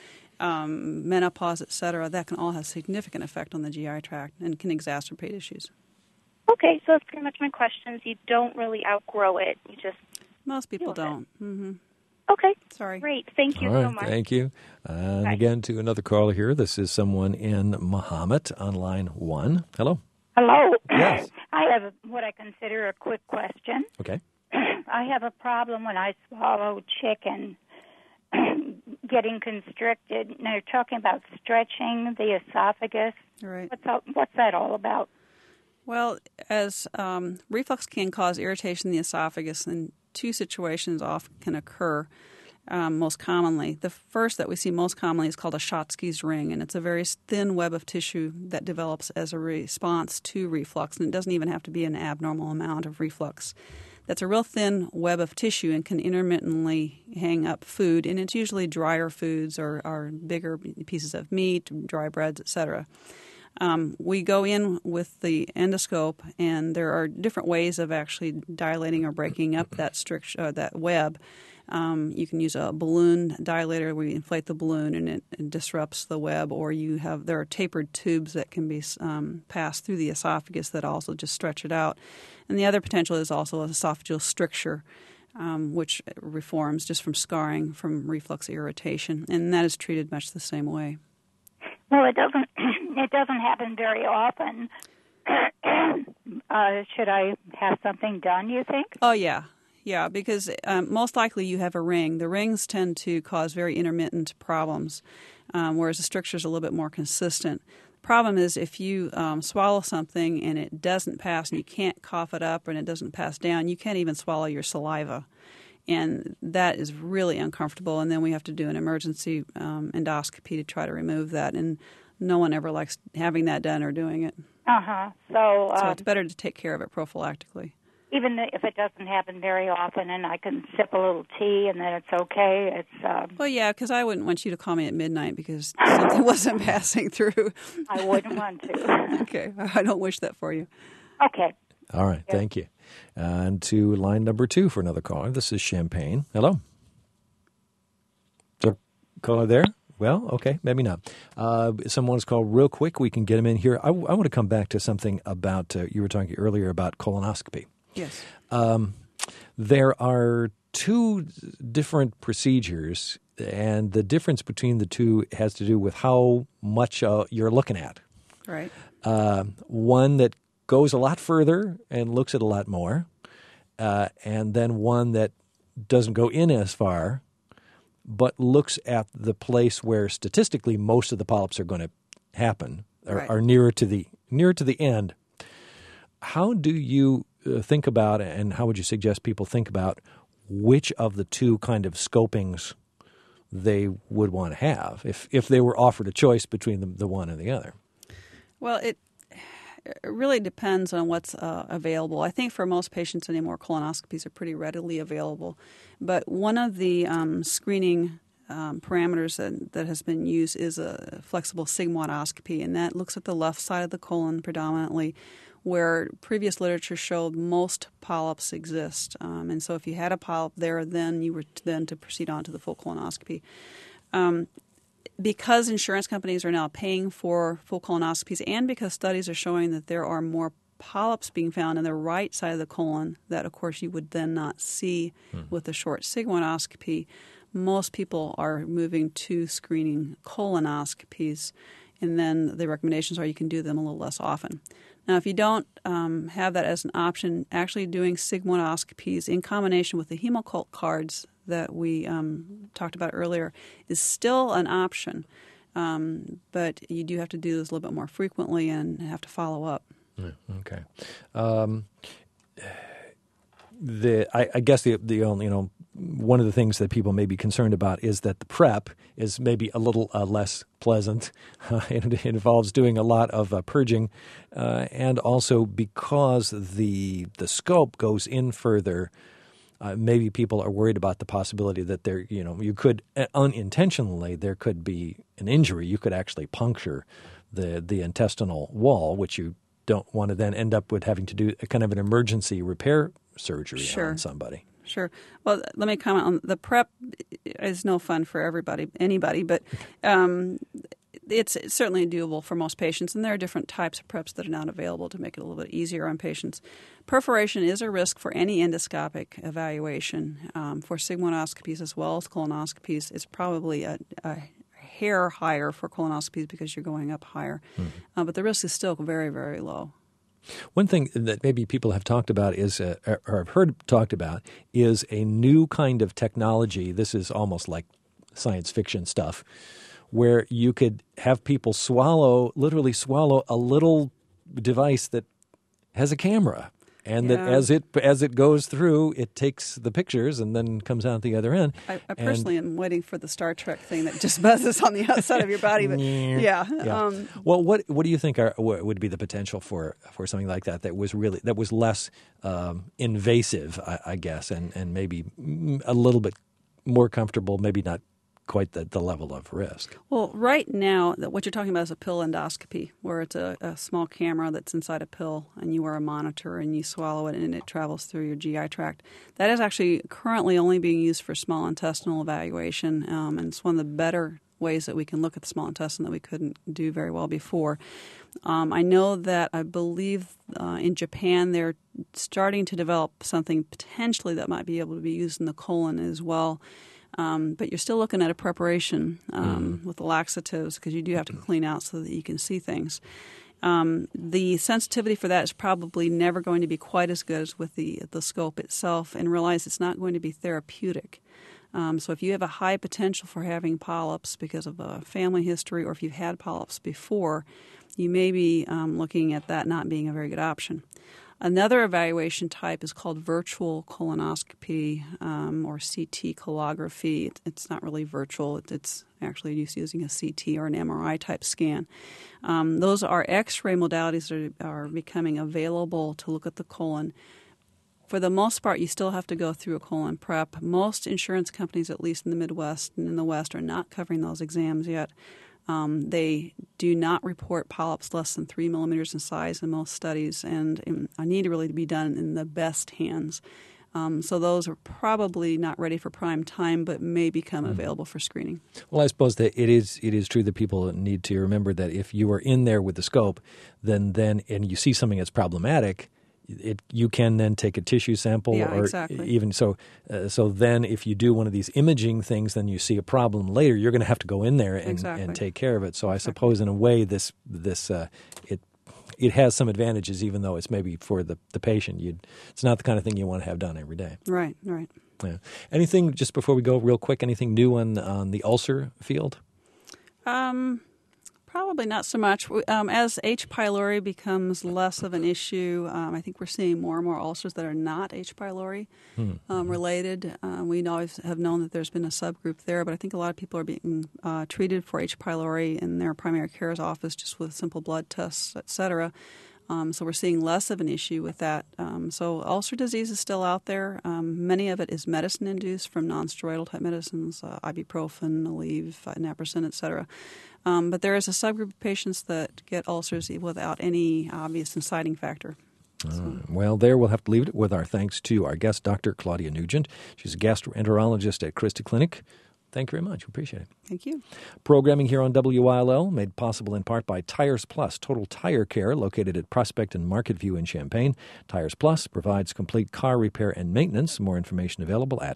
Speaker 6: menopause, etc., that can all have significant effect on the GI tract and can exacerbate issues.
Speaker 15: Okay, so that's pretty much my questions. You don't really outgrow it. You just
Speaker 6: most people don't.
Speaker 15: Okay.
Speaker 6: Sorry.
Speaker 15: Great. Thank you
Speaker 5: All right,
Speaker 15: so much.
Speaker 5: thank you. And again, to another caller here. This is someone in Mahomet on line 1. Hello.
Speaker 16: Hello.
Speaker 5: Yes.
Speaker 16: I have what I consider a quick question.
Speaker 5: Okay.
Speaker 16: I have a problem when I swallow chicken getting constricted. Now, you're talking about stretching the esophagus.
Speaker 6: Right.
Speaker 16: What's that all about?
Speaker 6: Well, as reflux can cause irritation in the esophagus, and two situations often can occur most commonly. The first that we see most commonly is called a Schatzki's ring, and it's a very thin web of tissue that develops as a response to reflux, and it doesn't even have to be an abnormal amount of reflux. That's a real thin web of tissue and can intermittently hang up food, and it's usually drier foods or bigger pieces of meat, dry breads, etc. We go in with the endoscope, and there are different ways of actually dilating or breaking up that web. You can use a balloon dilator where you inflate the balloon and it disrupts the web, or there are tapered tubes that can be passed through the esophagus that also just stretch it out. And the other potential is also esophageal stricture, which reforms just from scarring from reflux irritation, and that is treated much the same way.
Speaker 16: Well, it doesn't happen very often. Should I have something done, you think?
Speaker 6: Oh, yeah. Yeah, because most likely you have a ring. The rings tend to cause very intermittent problems, whereas the stricture is a little bit more consistent. The problem is if you swallow something and it doesn't pass and you can't cough it up and it doesn't pass down, you can't even swallow your saliva. And that is really uncomfortable, and then we have to do an emergency endoscopy to try to remove that, and no one ever likes having that done or doing it.
Speaker 16: So
Speaker 6: it's better to take care of it prophylactically.
Speaker 16: Even if it doesn't happen very often and I can sip a little tea and then it's okay,
Speaker 6: Well, yeah, because I wouldn't want you to call me at midnight because something wasn't passing through.
Speaker 16: I wouldn't want to.
Speaker 6: Okay, I don't wish that for you.
Speaker 16: Okay.
Speaker 5: All right, thank you. And to line number 2 for another caller. This is Champaign. Hello. Is there a caller there? Well, okay, maybe not. Someone is called real quick. We can get him in here. I want to come back to something about, you were talking earlier about colonoscopy.
Speaker 6: Yes.
Speaker 5: There are 2 different procedures, and the difference between the 2 has to do with how much you're looking at.
Speaker 6: Right.
Speaker 5: One that goes a lot further and looks at a lot more, and then one that doesn't go in as far, but looks at the place where statistically most of the polyps are going to happen, are nearer to the end. How do you think about, and how would you suggest people think about which of the 2 kind of scopings they would want to have if they were offered a choice between the one and the other?
Speaker 6: Well, it really depends on what's available. I think for most patients anymore, colonoscopies are pretty readily available. But one of the screening parameters that has been used is a flexible sigmoidoscopy, and that looks at the left side of the colon predominantly, where previous literature showed most polyps exist. And so if you had a polyp there, then you were then to proceed on to the full colonoscopy. Because insurance companies are now paying for full colonoscopies, and because studies are showing that there are more polyps being found in the right side of the colon that, of course, you would then not see with a short sigmoidoscopy, most people are moving to screening colonoscopies, and then the recommendations are you can do them a little less often. Now, if you don't have that as an option, actually doing sigmoidoscopies in combination with the Hemoccult cards that we talked about earlier is still an option, but you do have to do this a little bit more frequently and have to follow up.
Speaker 5: Okay. I guess the only, one of the things that people may be concerned about is that the prep is maybe a little less pleasant. It involves doing a lot of purging, and also because the scope goes in further, maybe people are worried about the possibility that you could unintentionally, there could be an injury. You could actually puncture the intestinal wall, which you don't want to then end up with having to do a kind of an emergency repair surgery on somebody.
Speaker 6: Sure. Well, let me comment on the PrEP. Is no fun for anybody, but it's certainly doable for most patients, and there are different types of PrEPs that are not available to make it a little bit easier on patients. Perforation is a risk for any endoscopic evaluation. For sigmoidoscopies as well as colonoscopies, it's probably a hair higher for colonoscopies because you're going up higher. But the risk is still very, very low.
Speaker 5: One thing that maybe people have talked about is, or have heard talked about, is a new kind of technology. This is almost like science fiction stuff, where you could have people literally swallow a little device that has a camera. And that as it goes through, it takes the pictures and then comes out the other end.
Speaker 6: I personally am waiting for the Star Trek thing that just buzzes on the outside of your body. But
Speaker 5: well, what do you think would be the potential for something like that was less invasive, I guess, and maybe a little bit more comfortable, maybe not quite the level of risk?
Speaker 6: Well, right now, what you're talking about is a pill endoscopy, where it's a small camera that's inside a pill, and you wear a monitor, and you swallow it, and it travels through your GI tract. That is actually currently only being used for small intestinal evaluation, and it's one of the better ways that we can look at the small intestine that we couldn't do very well before. I know that I believe in Japan they're starting to develop something potentially that might be able to be used in the colon as well. But you're still looking at a preparation with the laxatives because you do have to clean out so that you can see things. The sensitivity for that is probably never going to be quite as good as with the scope itself, and realize it's not going to be therapeutic. So if you have a high potential for having polyps because of a family history, or if you've had polyps before, you may be looking at that not being a very good option. Another evaluation type is called virtual colonoscopy or CT colography. It's not really virtual. It's actually using a CT or an MRI type scan. Those are X-ray modalities that are becoming available to look at the colon. For the most part, you still have to go through a colon prep. Most insurance companies, at least in the Midwest and in the West, are not covering those exams yet. They do not report polyps less than 3 millimeters in size in most studies, and need really to be done in the best hands. So those are probably not ready for prime time, but may become available for screening. Well,
Speaker 5: I suppose that it is true that people need to remember that if you are in there with the scope, then and you see something that's problematic, you can then take a tissue sample,
Speaker 6: exactly.
Speaker 5: Even so. So then, if you do one of these imaging things, then you see a problem later. You're going to have to go in there and take care of it. So I suppose, in a way, it has some advantages, even though it's maybe for the patient. It's not the kind of thing you want to have done every day.
Speaker 6: Right.
Speaker 5: Yeah. Anything just before we go, real quick? Anything new on the ulcer field?
Speaker 6: Probably not so much. As H. pylori becomes less of an issue, I think we're seeing more and more ulcers that are not H. pylori related. We always have known that there's been a subgroup there, but I think a lot of people are being treated for H. pylori in their primary care's office just with simple blood tests, et cetera. So we're seeing less of an issue with that. So ulcer disease is still out there. Many of it is medicine-induced from non-steroidal type medicines, ibuprofen, Aleve, naproxen, et cetera. But there is a subgroup of patients that get ulcers without any obvious inciting factor.
Speaker 5: Well, there we'll have to leave it with our thanks to our guest, Dr. Claudia Nugent. She's a gastroenterologist at Christie Clinic. Thank you very much. We appreciate it.
Speaker 6: Thank you.
Speaker 5: Programming here on WILL made possible in part by Tires Plus, Total Tire Care, located at Prospect and Market View in Champaign. Tires Plus provides complete car repair and maintenance. More information available at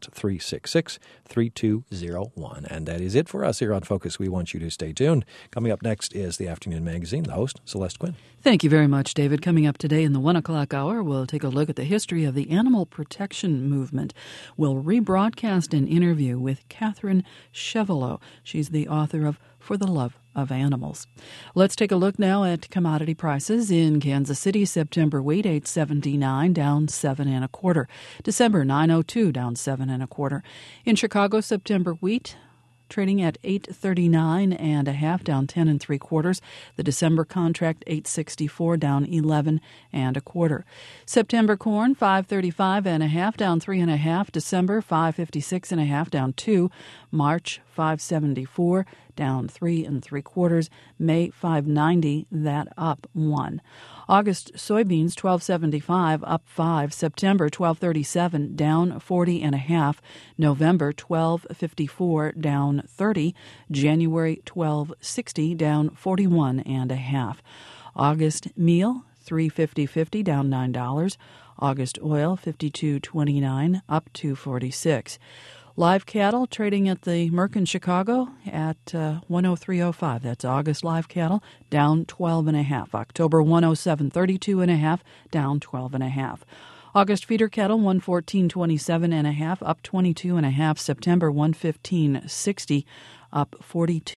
Speaker 5: 366-3201. And that is it for us here on Focus. We want you to stay tuned. Coming up next is the Afternoon Magazine. The host, Celeste Quinn.
Speaker 17: Thank you very much, David. Coming up today in the 1 o'clock hour, we'll take a look at the history of the animal protection movement. We'll rebroadcast an interview with Catherine Chevallot. She's the author of For the Love of Animals. Let's take a look now at commodity prices. In Kansas City, September wheat $8.79, down 7 1/4. December $9.02, down 7 1/4. In Chicago, September wheat trading at 839 and a half, down 10 3/4. The December contract 864, down 11 1/4. September corn 535 and a half, down 3 1/2. December 556 and a half, down 2. March 574, down 3 3/4. May 590, that up 1. August soybeans 1275, up 5. September 1237, down 40 and a half. November 1254, down 30. January 1260, down 41 and a half. August meal 350.50, down $9. August oil 52.29, up 2.46. Live cattle trading at the Merc Chicago at 103.05. That's August live cattle, down 12 and a half. October 107.32 and a half, down 12 and a half. August feeder cattle 114.27 and a half, up 22 and a half. September 115.60, up 42.